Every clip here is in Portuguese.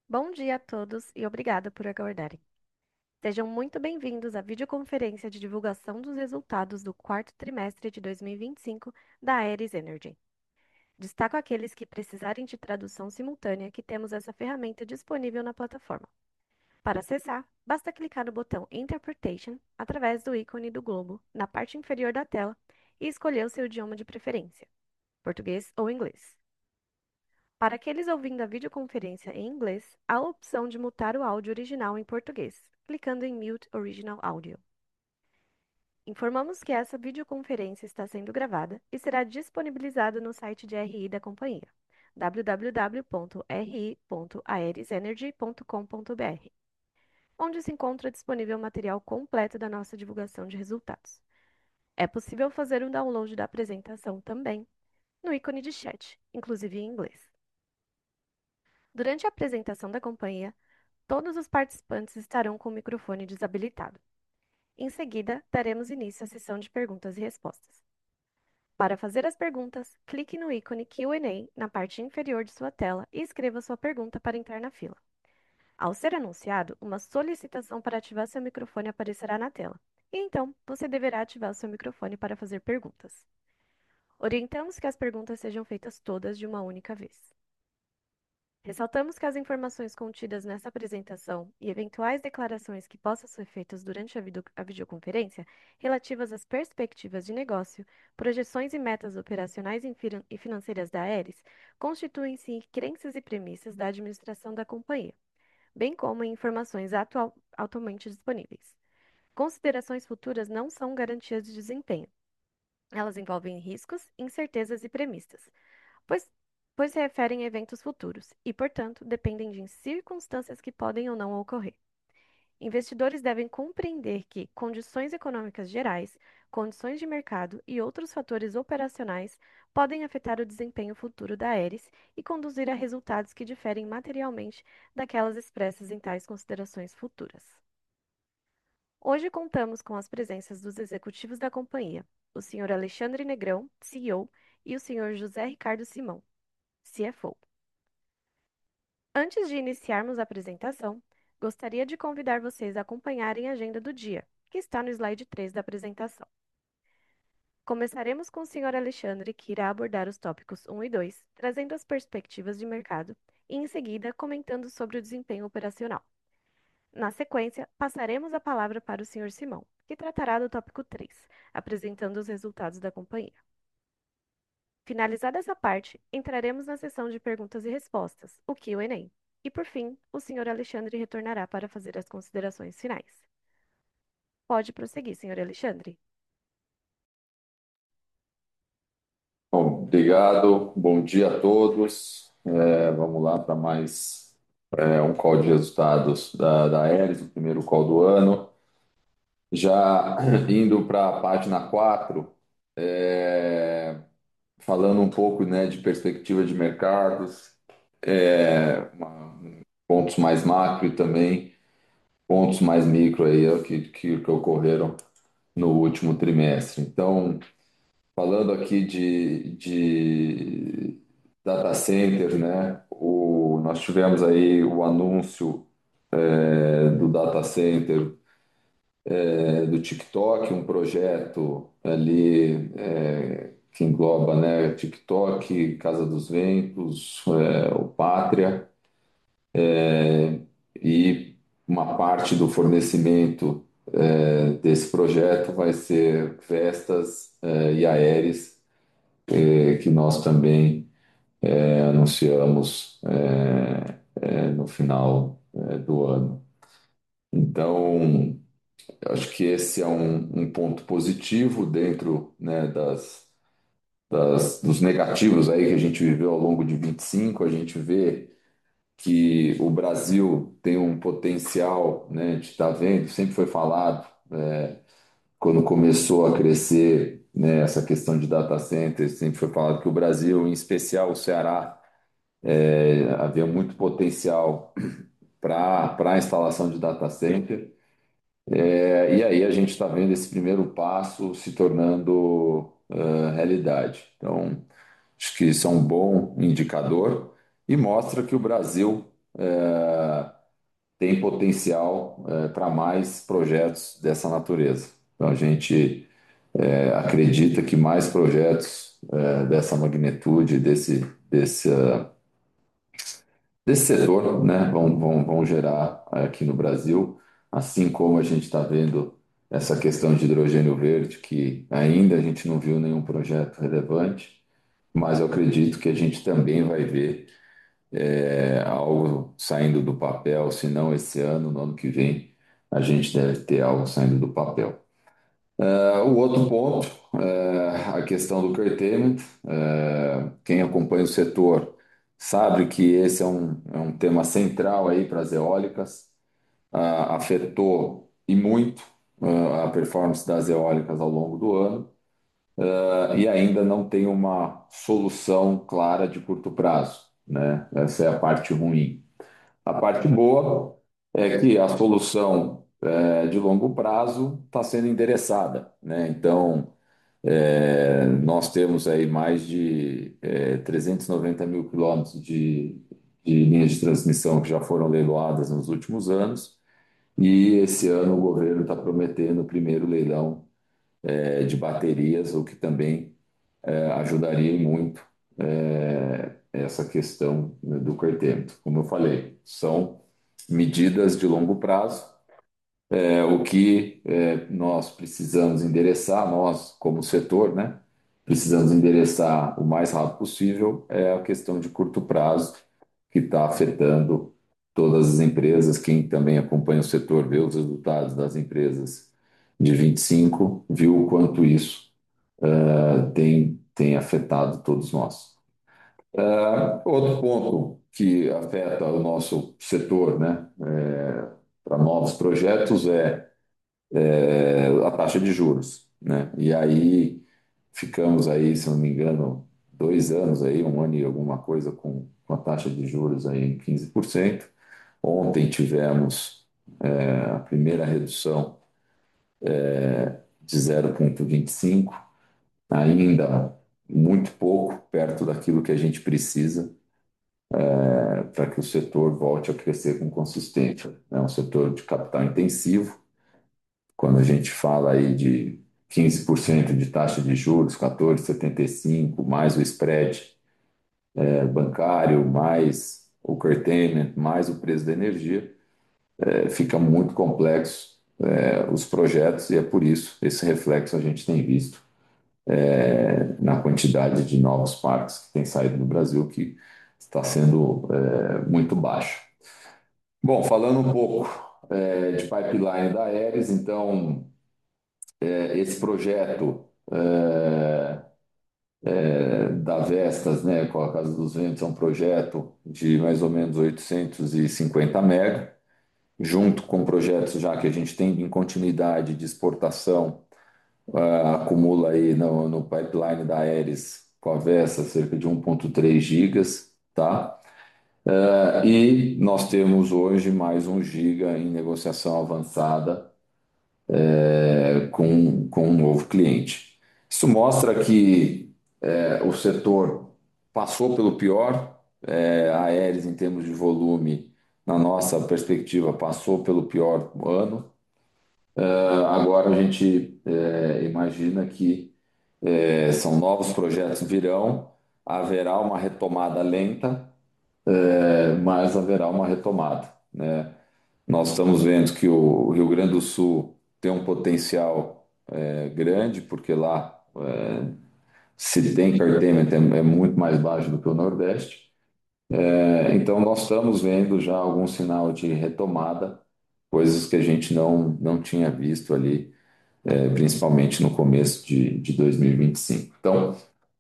Bom dia a todos e obrigada por aguardarem. Sejam muito bem-vindos à videoconferência de divulgação dos resultados do quarto trimestre de 2025 da Aeris Energy. Destaco aqueles que precisarem de tradução simultânea que temos essa ferramenta disponível na plataforma. Para acessar, basta clicar no botão Interpretation através do ícone do globo na parte inferior da tela e escolher o seu idioma de preferência, português ou inglês. Para aqueles ouvindo a videoconferência em inglês, há a opção de mutar o áudio original em português, clicando em Mute Original Audio. Informamos que essa videoconferência está sendo gravada e será disponibilizada no site de RI da companhia, www.ri.aerisenergy.com.br, onde se encontra disponível o material completo da nossa divulgação de resultados. É possível fazer um download da apresentação também no ícone de chat, inclusive em inglês. Durante a apresentação da companhia, todos os participantes estarão com o microfone desabilitado. Em seguida, daremos início à sessão de perguntas e respostas. Para fazer as perguntas, clique no ícone Q&A na parte inferior de sua tela e escreva sua pergunta para entrar na fila. Ao ser anunciado, uma solicitação para ativar seu microfone aparecerá na tela, e então você deverá ativar o seu microfone para fazer perguntas. Orientamos que as perguntas sejam feitas todas de uma única vez. Ressaltamos que as informações contidas nessa apresentação e eventuais declarações que possam ser feitas durante a videoconferência relativas às perspectivas de negócio, projeções e metas operacionais e financeiras da Aeris constituem-se crenças e premissas da administração da companhia, bem como em informações atualmente disponíveis. Considerações futuras não são garantias de desempenho. Elas envolvem riscos, incertezas e premissas, pois, pois se referem a eventos futuros e, portanto, dependem de circunstâncias que podem ou não ocorrer. Investidores devem compreender que condições econômicas gerais, condições de mercado e outros fatores operacionais podem afetar o desempenho futuro da Aeris e conduzir a resultados que diferem materialmente daquelas expressas em tais considerações futuras. Hoje contamos com as presenças dos executivos da companhia, o Sr. Alexandre Negrão, CEO, e o Sr. José Ricardo Simão, CFO. Antes de iniciarmos a apresentação, gostaria de convidar vocês a acompanharem a agenda do dia, que está no slide 3 da apresentação. Começaremos com o Sr. Alexandre, que irá abordar os tópicos 1 e 2, trazendo as perspectivas de mercado, e em seguida comentando sobre o desempenho operacional. Na sequência, passaremos a palavra para o Sr. Simão, que tratará do tópico 3, apresentando os resultados da companhia. Finalizada essa parte, entraremos na sessão de perguntas e respostas, o Q&A. E, por fim, o Sr. Alexandre retornará para fazer as considerações finais. Pode prosseguir, Sr. Alexandre. Bom, obrigado, bom dia a todos. Vamos lá para mais um call de resultados da Aeris, o primeiro call do ano. Já indo para a página 4, falando um pouco, né, de perspectiva de mercados, pontos mais macro e também pontos mais micro aí, que ocorreram no último trimestre. Então, falando aqui de data center, né? Nós tivemos aí o anúncio do data center do TikTok, um projeto ali que engloba, né, TikTok, Casa dos Ventos, o Pátria, e uma parte do fornecimento desse projeto vai ser Vestas e Aeres, que nós também anunciamos no final do ano. Então, eu acho que esse é um ponto positivo dentro, né, dos negativos aí que a gente viveu ao longo de 25. A gente vê que o Brasil tem um potencial, né, a gente está vendo, sempre foi falado, quando começou a crescer, né, essa questão de data centers, sempre foi falado que o Brasil, em especial o Ceará, havia muito potencial para a instalação de data center. E aí a gente está vendo esse primeiro passo se tornando realidade. Então, acho que isso é um bom indicador e mostra que o Brasil tem potencial para mais projetos dessa natureza. Então, a gente acredita que mais projetos dessa magnitude, desse setor, né, vão gerar aqui no Brasil, assim como a gente está vendo essa questão de hidrogênio verde, que ainda a gente não viu nenhum projeto relevante, mas eu acredito que a gente também vai ver algo saindo do papel, se não esse ano, no ano que vem, a gente deve ter algo saindo do papel. O outro ponto, a questão do curtailment. Quem acompanha o setor sabe que esse é um tema central aí para as eólicas. Afetou e muito a performance das eólicas ao longo do ano, e ainda não tem uma solução clara de curto prazo, né? Essa é a parte ruim. A parte boa é que a solução de longo prazo está sendo endereçada, né? Então, nós temos aí mais de 390 mil quilômetros de linhas de transmissão que já foram leiloadas nos últimos anos, e esse ano o governo está prometendo o primeiro leilão de baterias, o que também ajudaria e muito essa questão, né, do curtailment. Como eu falei, são medidas de longo prazo. O que nós precisamos endereçar, nós como setor, né, precisamos endereçar o mais rápido possível é a questão de curto prazo que está afetando todas as empresas. Quem também acompanha o setor vê os resultados das empresas de 25, viu o quanto isso tem afetado todos nós. Outro ponto que afeta o nosso setor, né, para novos projetos a taxa de juros, né? E aí ficamos aí, se não me engano, 2 anos aí, um ano e alguma coisa com a taxa de juros aí em 15%. Ontem tivemos a primeira redução de 0,25, ainda muito pouco perto daquilo que a gente precisa para que o setor volte a crescer com consistência. É um setor de capital intensivo. Quando a gente fala aí de 15% de taxa de juros, 14,75, mais o spread bancário, mais o curtailment, mais o preço da energia, fica muito complexo os projetos, e é por isso esse reflexo a gente tem visto na quantidade de novos parques que tem saído no Brasil, que está sendo muito baixo. Bom, falando um pouco de pipeline da Aeres, então, esse projeto da Vestas, né, com a Casa dos Ventos, é um projeto de mais ou menos 850 mega, junto com projetos já que a gente tem em continuidade de exportação, acumula aí no pipeline da Aeres com a Vestas cerca de 1,3 gigas, tá? E nós temos hoje mais 1 giga em negociação avançada com um novo cliente. Isso mostra que o setor passou pelo pior. A Aeres, em termos de volume, na nossa perspectiva, passou pelo pior ano. Agora a gente imagina que são novos projetos virão, haverá uma retomada lenta, mas haverá uma retomada, né? Nós estamos vendo que o Rio Grande do Sul tem um potencial grande, porque lá se tem curtailment é muito mais baixo do que o Nordeste. Então nós estamos vendo já algum sinal de retomada, coisas que a gente não tinha visto ali, principalmente no começo de 2025. Então,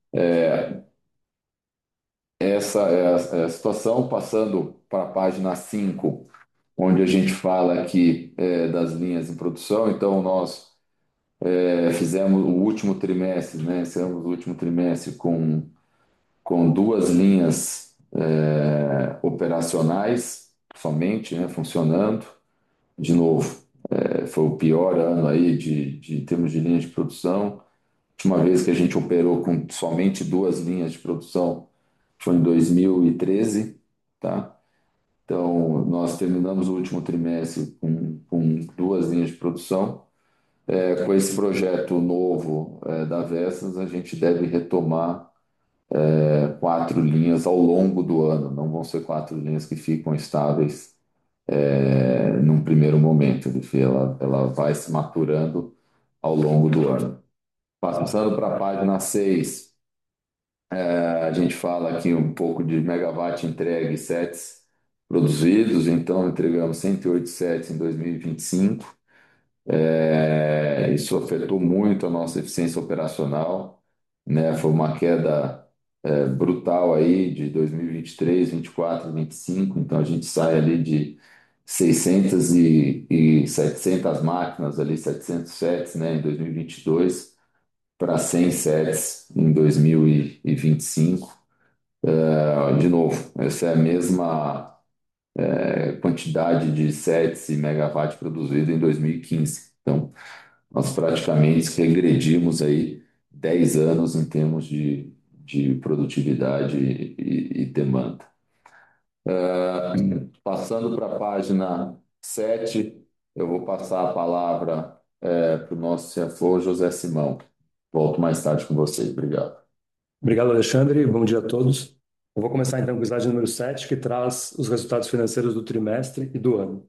essa é a situação. Passando para a página 5, onde a gente fala aqui das linhas em produção. Então, nós fizemos o último trimestre, né? Encerramos o último trimestre com duas linhas operacionais somente, né? Funcionando. De novo, foi o pior ano aí em termos de linhas de produção. A última vez que a gente operou com somente duas linhas de produção foi em 2013, tá? Então, nós terminamos o último trimestre com duas linhas de produção. Com esse projeto novo da Vestas, a gente deve retomar quatro linhas ao longo do ano. Não vão ser quatro linhas que ficam estáveis num primeiro momento. Ela vai se maturando ao longo do ano. Passando para a página 6, a gente fala aqui um pouco de megawatt entregue, sets produzidos. Então, entregamos 108 sets em 2025. Isso afetou muito a nossa eficiência operacional, né? Foi uma queda brutal aí de 2023, 24, 25. Então, a gente sai ali de 600 e 700 máquinas, ali 700 sets, né, em 2022 para 100 sets em 2025. De novo, essa é a mesma quantidade de sets e megawatt produzido em 2015. Então, nós praticamente regredimos aí 10 anos em termos de produtividade e demanda. Passando para a página 7, eu vou passar a palavra para o nosso CFO, José Simão. Volto mais tarde com vocês. Obrigado. Obrigado, Alexandre. Bom dia a todos. Eu vou começar então com o slide número 7, que traz os resultados financeiros do trimestre e do ano.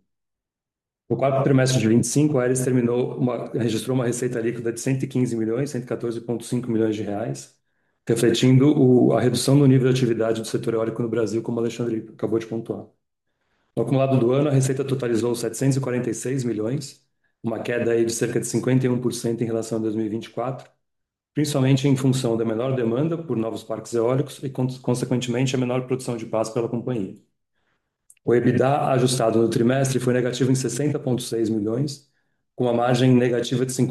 No quarto trimestre de 25, a Aeris registrou uma receita líquida de 115 milhões, 114,5 milhões de reais, refletindo a redução do nível de atividade do setor eólico no Brasil, como o Alexandre acabou de pontuar. No acumulado do ano, a receita totalizou 746 milhões, uma queda aí de cerca de 51% em relação a 2024, principalmente em função da menor demanda por novos parques eólicos e, consequentemente, a menor produção de pás pela companhia. O EBITDA ajustado no trimestre foi negativo em 60,6 milhões, com uma margem negativa de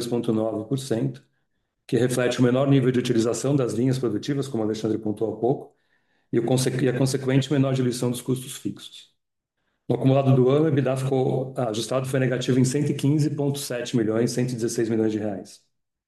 52,9%, que reflete o menor nível de utilização das linhas produtivas, como o Alexandre pontuou há pouco, e a consequente menor diluição dos custos fixos. No acumulado do ano, o EBITDA ficou ajustado foi negativo em 115,7 milhões, 116 milhões de reais.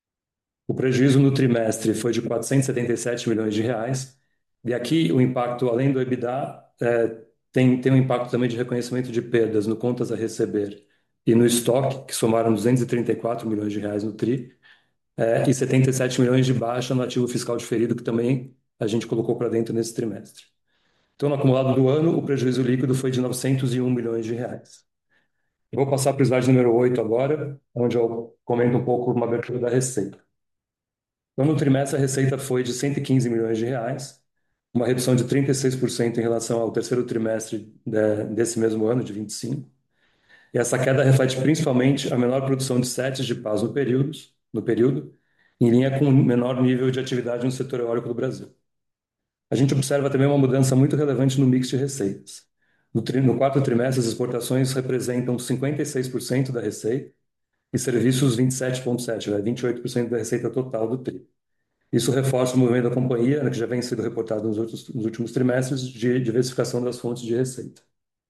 O prejuízo no trimestre foi de 477 milhões de reais. E aqui o impacto, além do EBITDA, tem um impacto também de reconhecimento de perdas no contas a receber e no estoque, que somaram 234 milhões de reais no TRI, e 77 milhões de baixa no ativo fiscal diferido, que também a gente colocou para dentro nesse trimestre. Então, no acumulado do ano, o prejuízo líquido foi de 901 milhões de reais. Eu vou passar para o slide número 8 agora, onde eu comento um pouco uma abertura da receita. Então, no trimestre, a receita foi de 115 milhões de reais, uma redução de 36% em relação ao terceiro trimestre desse mesmo ano, de 25. E essa queda reflete principalmente a menor produção de sets de pás no período, em linha com o menor nível de atividade no setor eólico do Brasil. A gente observa também uma mudança muito relevante no mix de receitas. No quarto trimestre, as exportações representam 56% da receita e serviços 27,7%, 28% da receita total do TRI. Isso reforça o movimento da companhia, né, que já vem sendo reportado nos últimos trimestres, de diversificação das fontes de receita.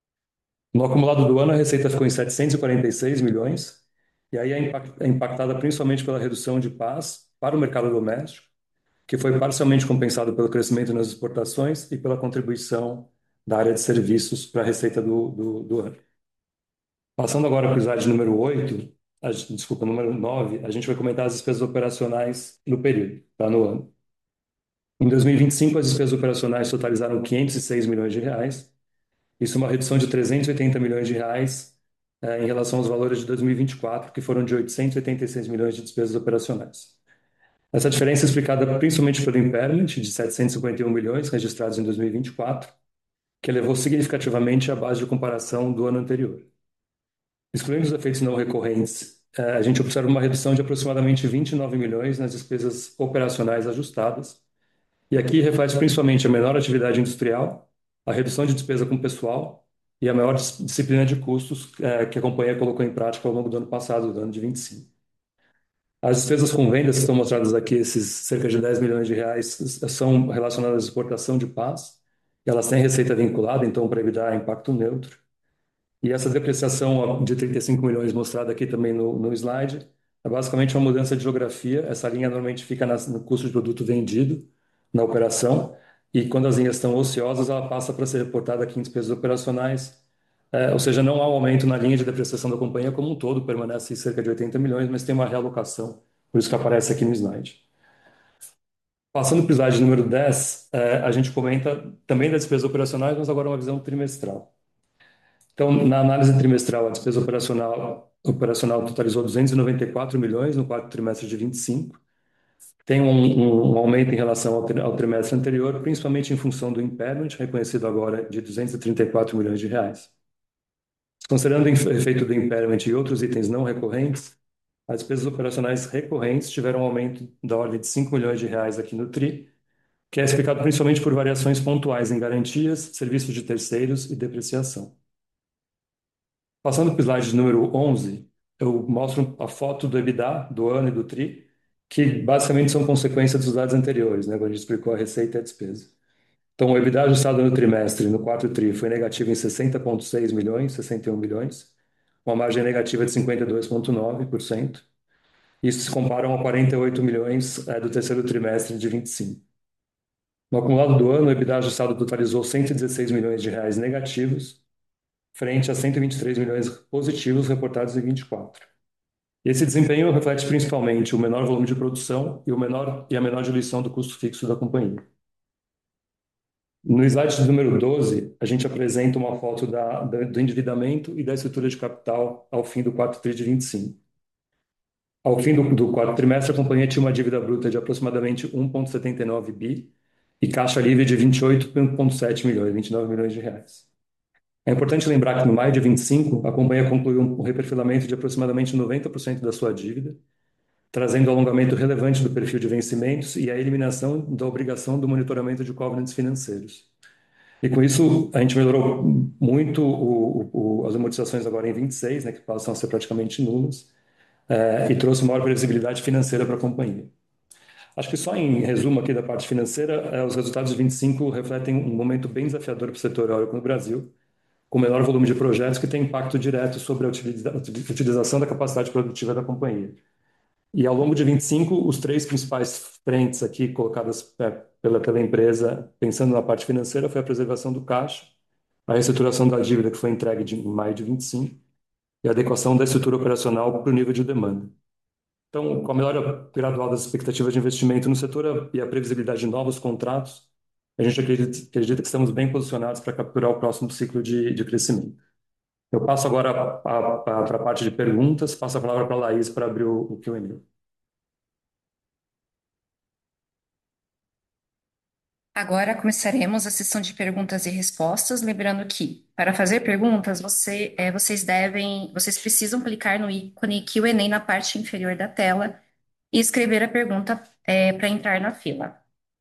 No acumulado do ano, a receita ficou em 746 milhões, e aí é impactada principalmente pela redução de pás para o mercado doméstico, que foi parcialmente compensado pelo crescimento nas exportações e pela contribuição da área de serviços para a receita do ano. Passando agora para o slide número 8, desculpa, número 9, a gente vai comentar as despesas operacionais no período, tá, no ano. Em 2025, as despesas operacionais totalizaram 506 milhões de reais. Isso é uma redução de 380 milhões de reais em relação aos valores de 2024, que foram de 886 milhões de despesas operacionais. Essa diferença é explicada principalmente pelo impairment de 751 milhões registrados em 2024, que elevou significativamente a base de comparação do ano anterior. Excluindo os efeitos não recorrentes, a gente observa uma redução de aproximadamente 29 milhões nas despesas operacionais ajustadas, e aqui reflete principalmente a menor atividade industrial, a redução de despesa com pessoal e a maior disciplina de custos que a companhia colocou em prática ao longo do ano passado, do ano de 25. As despesas com vendas que estão mostradas aqui, esses cerca de 10 milhões de reais, são relacionadas à exportação de pás. Elas têm receita vinculada, então para evitar impacto neutro. E essa depreciação de 35 milhões mostrada aqui também no slide é basicamente uma mudança de geografia. Essa linha normalmente fica no custo de produto vendido, na operação, e quando as linhas estão ociosas, ela passa para ser reportada aqui em despesas operacionais. Ou seja, não há um aumento na linha de depreciação da companhia como um todo, permanece em cerca de 80 milhões, mas tem uma realocação, por isso que aparece aqui no slide. Passando para o slide número 10, a gente comenta também das despesas operacionais, mas agora uma visão trimestral. Então, na análise trimestral, a despesa operacional totalizou 294 milhões no quarto trimestre de 25. Tem um aumento em relação ao trimestre anterior, principalmente em função do impairment, reconhecido agora de 234 milhões de reais. Considerando o efeito do impairment e outros itens não recorrentes, as despesas operacionais recorrentes tiveram um aumento da ordem de 5 milhões de reais aqui no TRI, que é explicado principalmente por variações pontuais em garantias, serviços de terceiros e depreciação. Passando para o slide número 11, eu mostro a foto do EBITDA do ano e do TRI, que basicamente são consequência dos dados anteriores, né, quando a gente explicou a receita e a despesa. Então, o EBITDA ajustado no trimestre, no quarto TRI, foi negativo em 60,6 milhões, 61 milhões, uma margem negativa de 52,9%. Isso se compara a 48 milhões do terceiro trimestre de 25. No acumulado do ano, o EBITDA ajustado totalizou 116 milhões de reais negativos, frente a 123 milhões positivos reportados em 24. E esse desempenho reflete principalmente o menor volume de produção e a menor diluição do custo fixo da companhia. No slide número 12, a gente apresenta uma foto do endividamento e da estrutura de capital ao fim do quarto TRI de 25. Ao fim do quarto trimestre, a companhia tinha uma dívida bruta de aproximadamente 1,79 bi e caixa livre de 28,7 milhões, 29 milhões de reais. É importante lembrar que no maio de 25, a companhia concluiu um reperfilamento de aproximadamente 90% da sua dívida, trazendo alongamento relevante do perfil de vencimentos e a eliminação da obrigação do monitoramento de covenants financeiros. E com isso, a gente melhorou muito as amortizações agora em 26, né, que passam a ser praticamente nulas, e trouxe maior previsibilidade financeira para a companhia. Acho que só em resumo aqui da parte financeira, os resultados de 25 refletem um momento bem desafiador para o setor eólico no Brasil, com menor volume de projetos que tem impacto direto sobre a utilização da capacidade produtiva da companhia. E ao longo de 25, os três principais frentes aqui colocadas pela empresa, pensando na parte financeira, foi a preservação do caixa, a reestruturação da dívida que foi entregue em maio de 25 e a adequação da estrutura operacional para o nível de demanda. Então, com a melhora gradual das expectativas de investimento no setor e a previsibilidade de novos contratos, a gente acredita que estamos bem posicionados para capturar o próximo ciclo de crescimento. Eu passo agora para a parte de perguntas, passo a palavra para a Laís para abrir o Q&A. Agora começaremos a sessão de perguntas e respostas, lembrando que para fazer perguntas vocês precisam clicar no ícone Q&A na parte inferior da tela e escrever a pergunta para entrar na fila.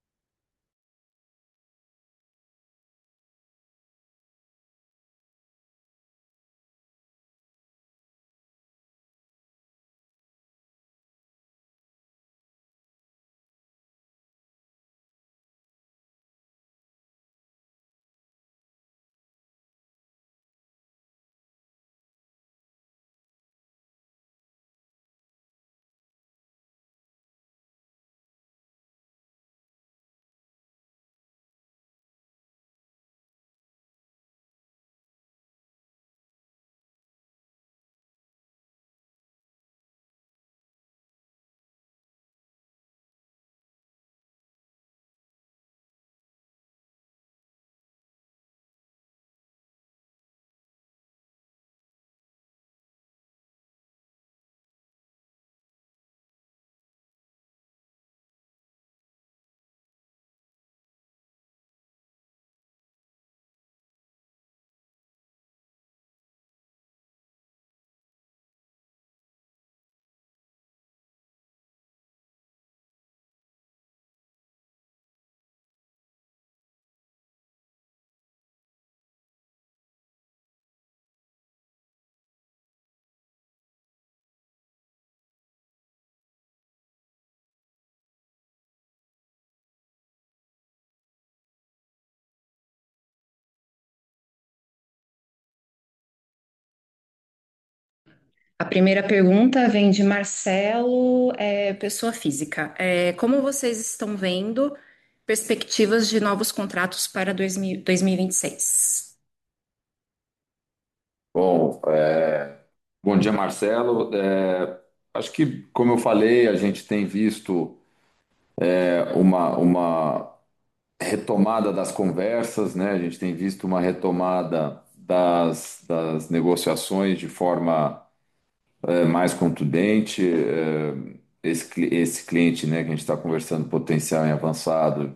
A primeira pergunta vem de Marcelo, pessoa física. Como vocês estão vendo perspectivas de novos contratos para 2026. Bom, bom dia, Marcelo. Acho que, como eu falei, a gente tem visto uma retomada das conversas, né? A gente tem visto uma retomada das negociações de forma mais contundente. Esse cliente, né, que a gente está conversando, potencial em avançado,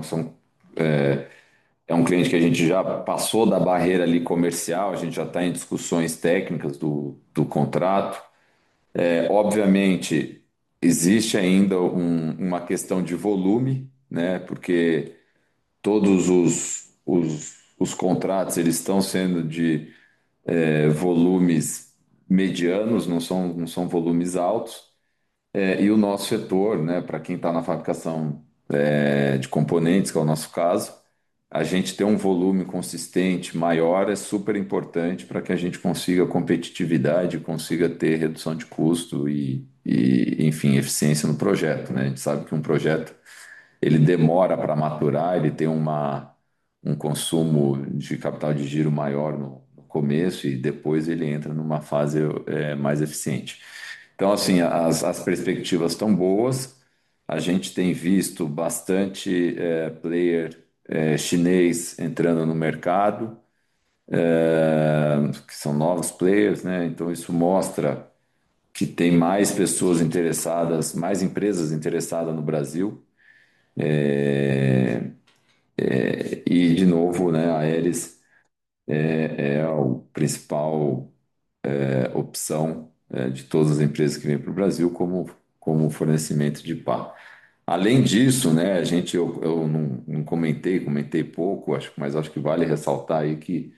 é um cliente que a gente já passou da barreira ali comercial, a gente já está em discussões técnicas do contrato. Obviamente, existe ainda uma questão de volume, né? Porque todos os contratos eles estão sendo de volumes medianos, não são volumes altos. E o nosso setor, né, para quem está na fabricação de componentes, que é o nosso caso, a gente ter um volume consistente maior é super importante para que a gente consiga competitividade, consiga ter redução de custo enfim, eficiência no projeto, né? A gente sabe que um projeto ele demora para maturar, ele tem um consumo de capital de giro maior no começo e depois ele entra numa fase mais eficiente. Então, assim, as perspectivas estão boas. A gente tem visto bastante player chinês entrando no mercado, que são novos players, né? Então, isso mostra que tem mais pessoas interessadas, mais empresas interessadas no Brasil. E, de novo, né, a Aeris é a principal opção de todas as empresas que vêm para o Brasil como fornecimento de pá. Além disso, né, eu não comentei pouco, mas acho que vale ressaltar aí que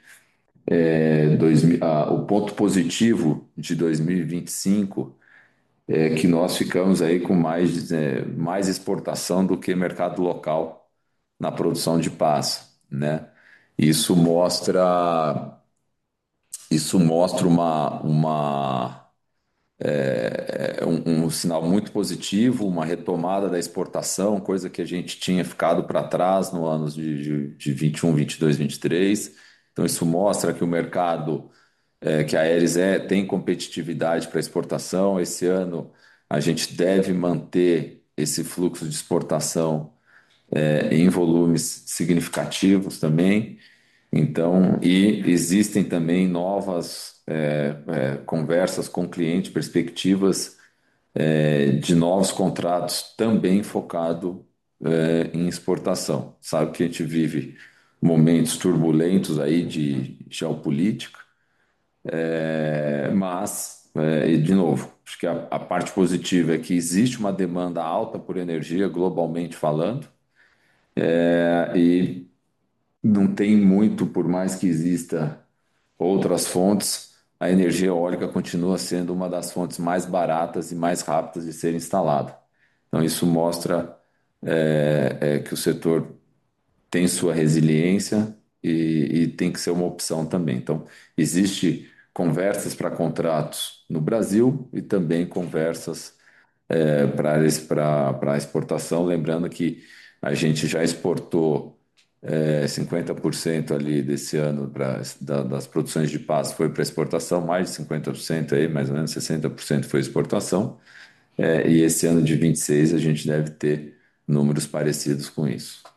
o ponto positivo de 2025 é que nós ficamos aí com mais exportação do que mercado local na produção de pás, né? Isso mostra, isso mostra um sinal muito positivo, uma retomada da exportação, coisa que a gente tinha ficado para trás no anos de 21, 22, 23. Então, isso mostra que o mercado, que a Aeris tem competitividade para exportação. Esse ano, a gente deve manter esse fluxo de exportação em volumes significativos também. Então, e existem também novas conversas com o cliente, perspectivas de novos contratos também focado em exportação. Sabe que a gente vive momentos turbulentos aí de geopolítica, mas, e de novo, acho que a parte positiva é que existe uma demanda alta por energia, globalmente falando, e não tem muito, por mais que exista outras fontes, a energia eólica continua sendo uma das fontes mais baratas e mais rápidas de ser instalada. Então, isso mostra que o setor tem sua resiliência e tem que ser uma opção também. Então, existe conversas para contratos no Brasil e também conversas para exportação. Lembrando que a gente já exportou 50% ali desse ano das produções de pás foi para exportação, mais de 50% aí, mais ou menos 60% foi exportação. E esse ano de 26 a gente deve ter números parecidos com isso.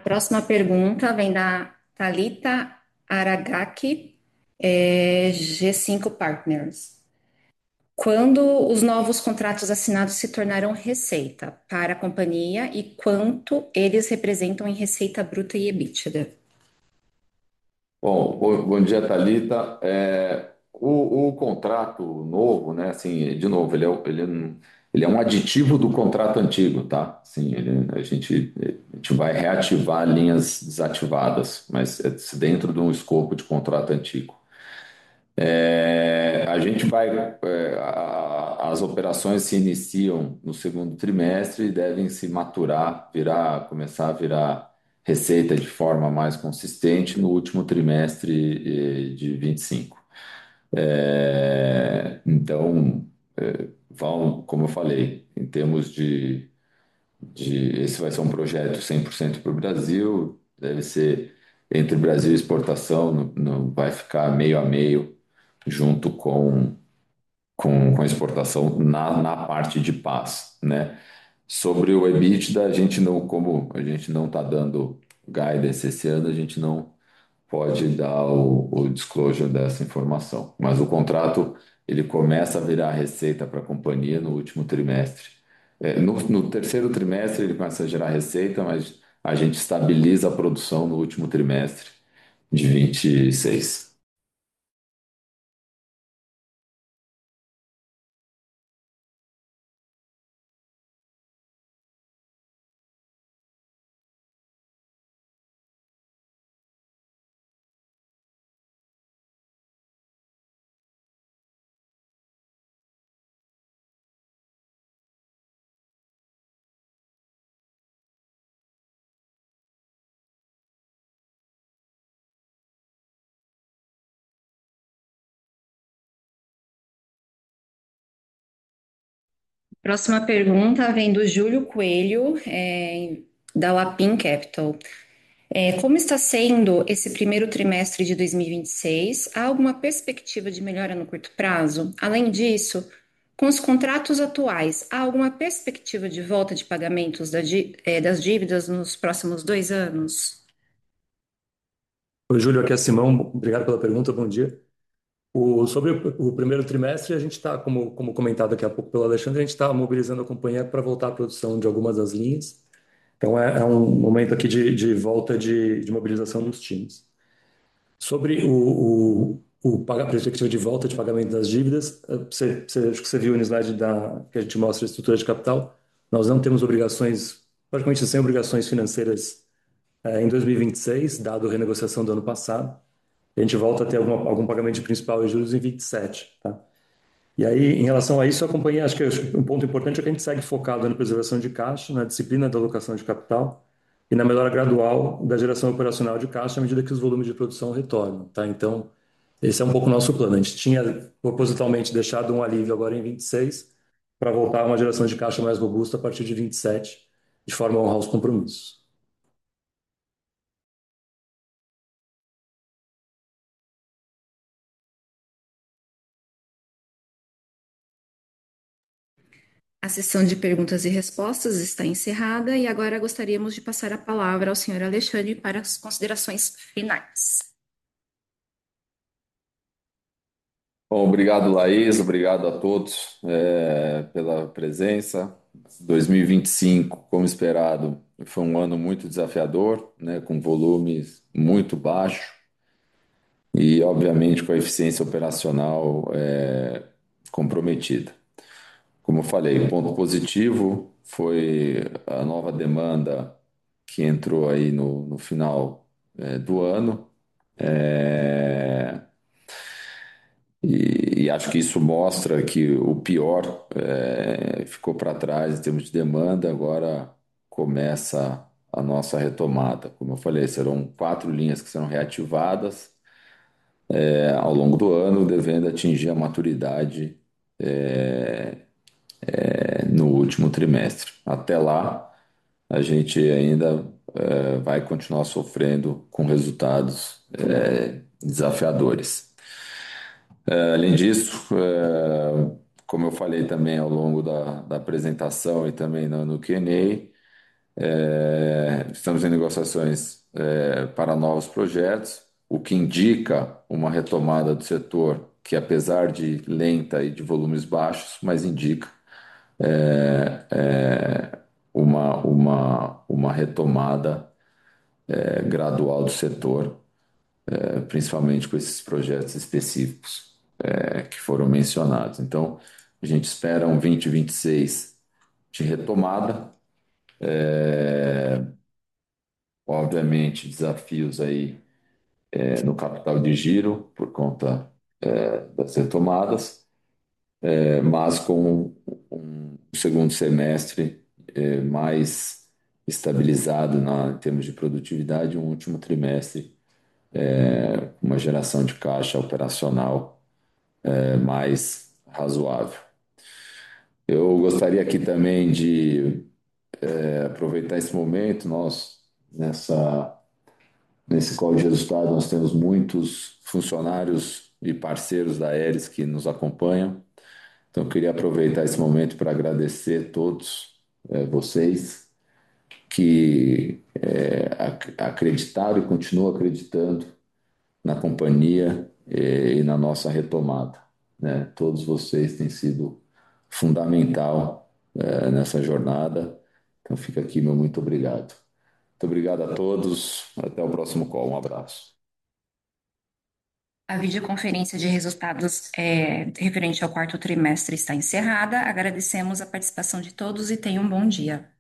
próxima pergunta vem da Thalita Aragaki, G5 Partners. Quando os novos contratos assinados se tornarão receita para a companhia e quanto eles representam em receita bruta e EBITDA? Bom dia, Thalita. O contrato novo, né? Assim, de novo, ele é um aditivo do contrato antigo, tá? Assim, a gente vai reativar linhas desativadas, mas é dentro de um escopo de contrato antigo. A gente vai, as operações se iniciam no segundo trimestre e devem se maturar, começar a virar receita de forma mais consistente no último trimestre de 25. Então, como eu falei, em termos esse vai ser um projeto 100% para o Brasil, deve ser entre Brasil e exportação, vai ficar meio a meio, junto com a exportação na parte de paz, né? Sobre o EBITDA, como a gente não está dando guidance esse ano, a gente não pode dar o disclosure dessa informação. Mas o contrato, ele começa a virar receita para a companhia no último trimestre. No terceiro trimestre ele começa a gerar receita, mas a gente estabiliza a produção no último trimestre de 26. Próxima pergunta vem do Júlio Coelho, da Lapin Capital. Como está sendo esse primeiro trimestre de 2026? Há alguma perspectiva de melhora no curto prazo? Além disso, com os contratos atuais, há alguma perspectiva de volta de pagamentos das dívidas nos próximos 2 anos? Oi, Júlio, aqui é Simão. Obrigado pela pergunta, bom dia. Sobre o primeiro trimestre, a gente está, como comentado daqui a pouco pelo Alexandre, a gente está mobilizando a companhia para voltar à produção de algumas das linhas. Então, é um momento aqui de volta de mobilização dos times. Sobre a perspectiva de volta de pagamento das dívidas, acho que você viu no slide que a gente mostra a estrutura de capital. Nós não temos obrigações, praticamente sem obrigações financeiras em 2026, dado a renegociação do ano passado. A gente volta a ter algum pagamento de principal e juros em 27, tá? E aí, em relação a isso, a companhia, acho que um ponto importante é que a gente segue focado na preservação de caixa, na disciplina da alocação de capital e na melhora gradual da geração operacional de caixa à medida que os volumes de produção retornam, tá? Então, esse é um pouco o nosso plano. A gente tinha propositalmente deixado um alívio agora em 26 para voltar a uma geração de caixa mais robusta a partir de 27, de forma a honrar os compromissos. A sessão de perguntas e respostas está encerrada e agora gostaríamos de passar a palavra ao senhor Alexandre para as considerações finais. Bom, obrigado, Laís, obrigado a todos pela presença. 2025, como esperado, foi um ano muito desafiador, né, com volumes muito baixos e, obviamente, com a eficiência operacional comprometida. Como eu falei, o ponto positivo foi a nova demanda que entrou aí no final do ano. É, e acho que isso mostra que o pior ficou para trás em termos de demanda, agora começa a nossa retomada. Como eu falei, serão 4 linhas que serão reativadas ao longo do ano, devendo atingir a maturidade no último trimestre. Até lá, a gente ainda vai continuar sofrendo com resultados desafiadores. Além disso, como eu falei também ao longo da apresentação e também no Q&A, Estamos em negociações para novos projetos, o que indica uma retomada do setor, que apesar de lenta e de volumes baixos, mas indica uma retomada gradual do setor, principalmente com esses projetos específicos que foram mencionados. Então, a gente espera um 2026 de retomada, obviamente desafios aí no capital de giro por conta das retomadas, mas com um segundo semestre mais estabilizado em termos de produtividade, um último trimestre uma geração de caixa operacional mais razoável. Eu gostaria aqui também de aproveitar esse momento, nesse call de resultado, nós temos muitos funcionários e parceiros da Aeris que nos acompanham. Então, eu queria aproveitar esse momento para agradecer a todos vocês que acreditaram e continuam acreditando na companhia e na nossa retomada, né? Todos vocês têm sido fundamental nessa jornada. Então, fica aqui meu muito obrigado. Muito obrigado a todos. Até o próximo call. Um abraço. A videoconferência de resultados referente ao quarto trimestre está encerrada. Agradecemos a participação de todos e tenham um bom dia.